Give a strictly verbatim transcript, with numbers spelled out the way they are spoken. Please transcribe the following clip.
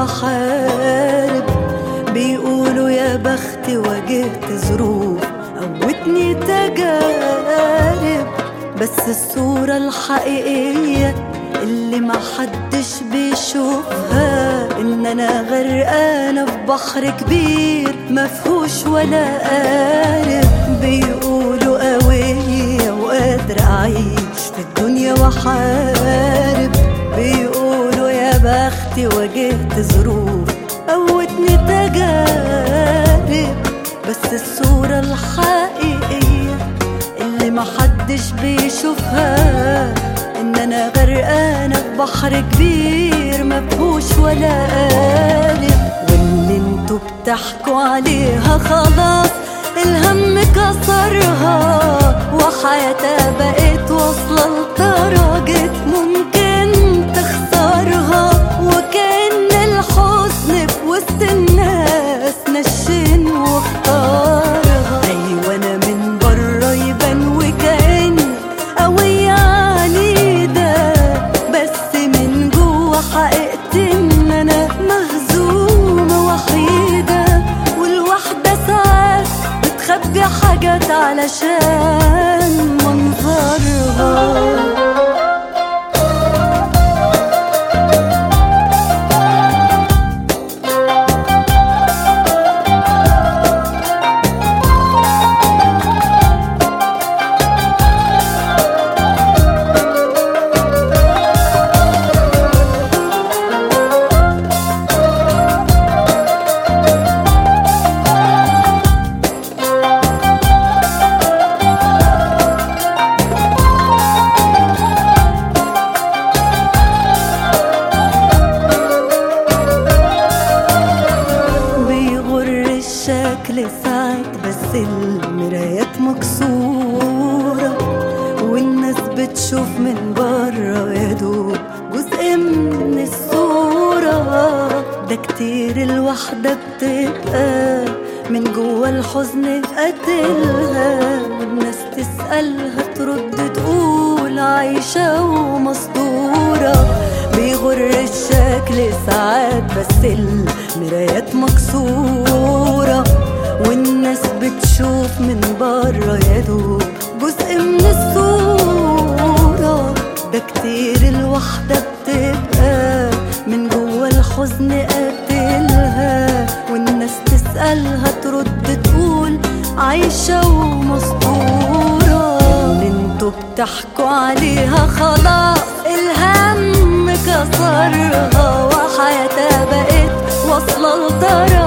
بحارب. بيقولوا يا بختي واجهت ظروف قوتني تجارب، بس الصورة الحقيقية اللي محدش بيشوفها ان انا غرقانة في بحر كبير مفهوش ولا قارب. بيقولوا قوية وقادرة اعيش في الدنيا واحارب. بيقولوا يا بختي واجهت ظروف قوتني تجارب، بس الصورة الحقيقية اللي محدش بيشوفها ان انا غرقانة في بحر كبير مفهوش ولا قارب. واللي انتوا بتحكوا عليها خلاص الهم كسرها، وحياتها بقت واصلة لدرجة ممكن تخسرها. وكأن الحزن في وسط الناس نشن واختارها. ايوه انا من بره يبان وكأني قوية عنيدة، بس من جوه حقيقتي ان انا مهزومة وحيدة. والواحدة ساعات بتخبي حاجات علشان منظرها. الشكل ساعات بس المرايات مكسورة، والناس بتشوف من برا يدوب جزء من الصورة. ده كتير الوحدة بتبقى من جوا الحزن في قتلها، والناس تسألها ترد تقول عايشة ومصدورة. بيغر الشكل ساعات بس المرايات مكسورة، والناس بتشوف من برا يدوب جزء من الصورة. ده كتير الوحدة بتبقى من جوا الحزن قاتلها، والناس تسألها ترد تقول عايشة ومصدورة. اللي انتوا بتحكوا عليها خلاص الهم كسرها، وحياتها بقت واصلة لدرجة